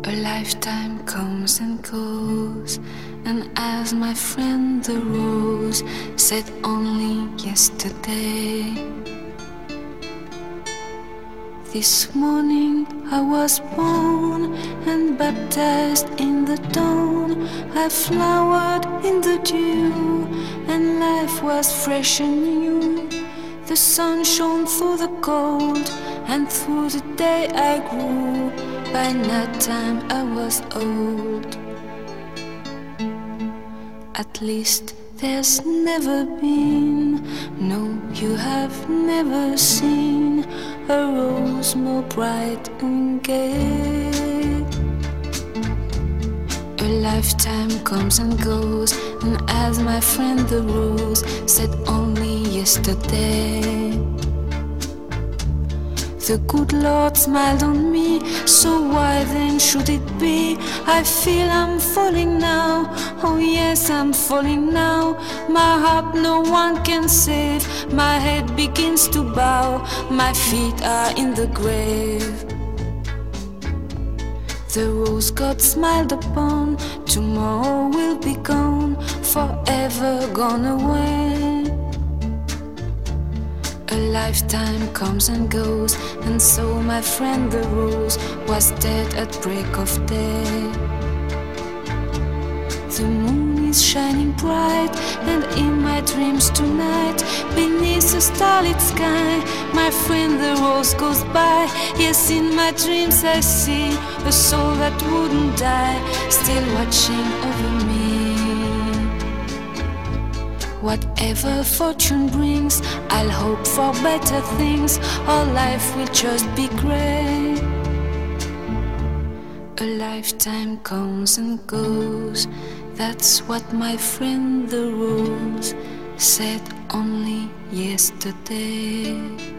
A lifetime comes and goes, and as my friend the rose said only yesterday, this morning I was born and baptized in the dawn. I flowered in the dew, and life was fresh and new. The sun shone through the cold, and through the day I grew. By night time I was old. At least there's never been, no, you have never seen a rose more bright and gay. A lifetime comes and goes, and as my friend the rose said only yesterday, the good Lord smiled on me, so why then should it be? I feel I'm falling now, oh yes I'm falling now. My heart no one can save, my head begins to bow, my feet are in the grave. The rose God smiled upon, tomorrow will be gone, forever gone away. A lifetime comes and goes, and so my friend the rose was dead at break of day. The moon is shining bright, and in my dreams tonight, beneath the starlit sky, my friend the rose goes by. Yes, in my dreams I see a soul that wouldn't die, still watching over me. Whatever fortune brings, I'll hope for better things, or life will just be grey. A lifetime comes and goes, that's what my friend the rose said only yesterday.